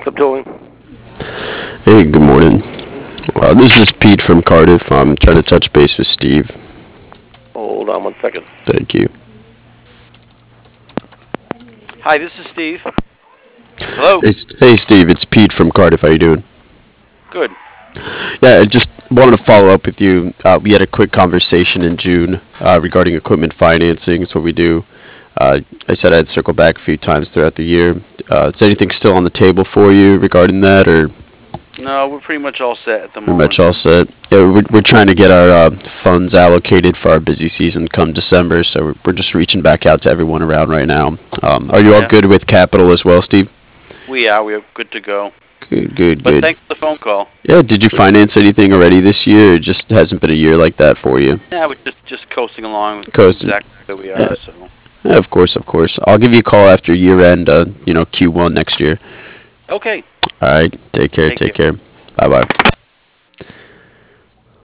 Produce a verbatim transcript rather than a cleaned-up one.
Concept Towing. Hey, good morning. Uh, this is Pete from Cardiff. I'm trying to touch base with Steve. Hold on one second. Thank you. Hi, this is Steve. Hello. Hey, S- hey, Steve. It's Pete from Cardiff. How you doing? Good. Yeah, I just wanted to follow up with you. Uh, we had a quick conversation in June uh, regarding equipment financing. It's what we do. Uh, I said I'd circle back a few times throughout the year. Uh, is anything still on the table for you regarding that, or No, we're pretty much all set at the pretty moment. much all set? Yeah, we're, we're trying to get our uh, funds allocated for our busy season come December, so we're, we're just reaching back out to everyone around right now. Um, are you all Yeah. good with capital as well, Steve? We are. We're good to go. Good, good, But good. thanks for the phone call. Yeah, did you finance anything already this year? Or it just hasn't been a year like that for you? Yeah, we're just just coasting along with Coasting. exactly where we Yeah. are. So Yeah, of course, of course. I'll give you a call after year end, uh, you know, Q one next year. okay. All right, take care, Take take care. Bye bye.